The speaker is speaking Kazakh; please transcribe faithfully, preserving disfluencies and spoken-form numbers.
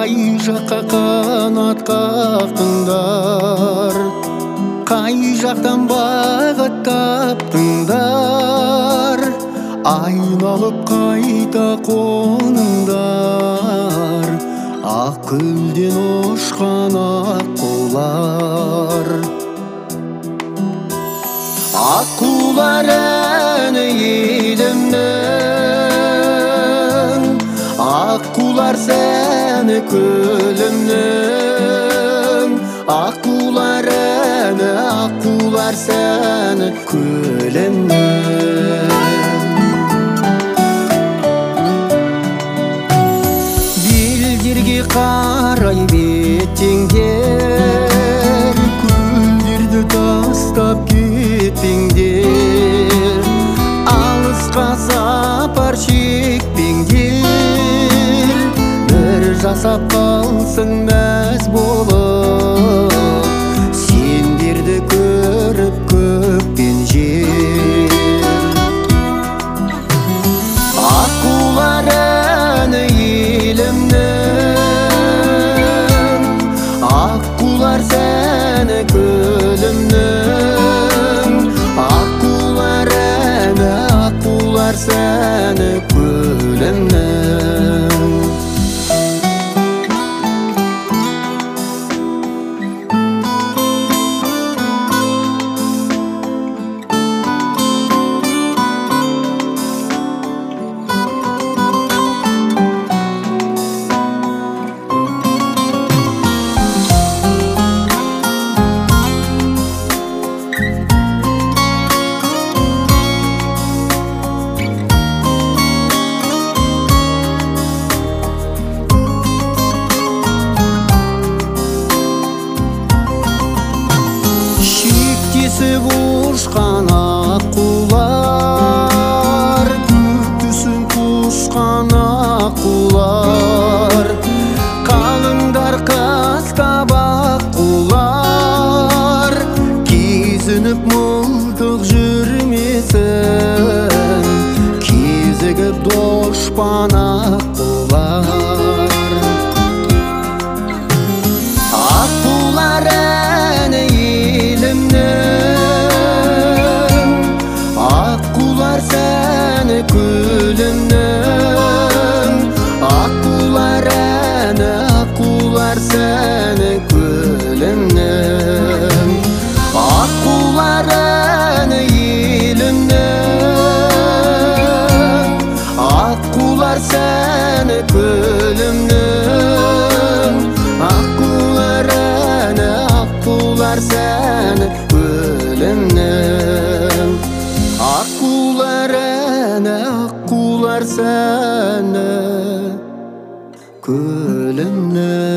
Қай жаққа қанат қақтыңдар, қай жақтан бағыт таптыңдар, айналып қайта қоныңдар, ақ гүлден ұшқан аққулар. Аққулар әні елімнің, аққулар сәні көлімнің, аққулар әні, аққулар сәні көлімнің. Белдерге қарай беттеңдер, көлдерді тастап кетпеңдер, алысқа сапар шекпеңдер, бір жасап қалсың мәз болып, сендерді көріп көкпен жер. Аққулар әні елімнің, аққулар сәні көлімнің, аққулар әні, аққулар сәні көлімнің. Шектесіп ұшқан аққулар, күтісін құшқан аққулар, қалыңдар қастап аққулар, кезініп мылтық жүрмесін, кезігіп дұшпан аққулар. Аққулар әні елімнің, аққулар сәні көлімнің, аққулар әні, аққулар сәні көлімнің. Аққулар әні елімнің, аққулар сәні көлімнің, аққулар әні, аққулар сәні көлімнің. Аққулар әні, аққулар сәні көлімнің.